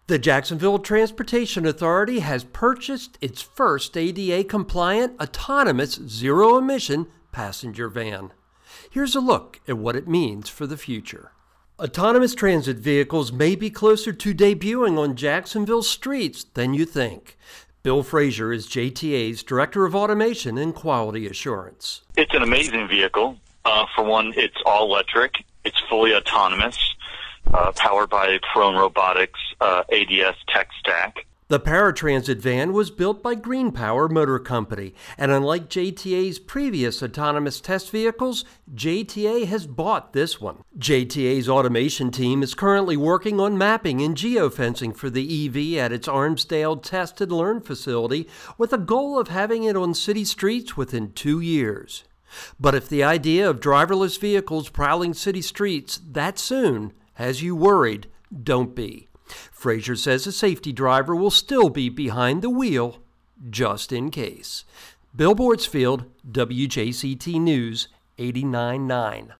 The Jacksonville Transportation Authority has purchased its first ADA-compliant, autonomous, zero-emission passenger van. Here's a look at what it means for the future. Autonomous transit vehicles may be closer to debuting on Jacksonville's streets than you think. Bill Frazier is JTA's Director of Automation and Quality Assurance. It's an amazing vehicle. For one, it's all electric. It's fully autonomous. Powered by Prone Robotics ADS tech stack. The paratransit van was built by Green Power Motor Company, and unlike JTA's previous autonomous test vehicles, JTA has bought this one. JTA's automation team is currently working on mapping and geofencing for the EV at its Armsdale Test and Learn facility, with a goal of having it on city streets within 2 years. But if the idea of driverless vehicles prowling city streets that soon has you worried, don't be. Frazier says a safety driver will still be behind the wheel, just in case. Bill Bortzfield, WJCT News, 89.9.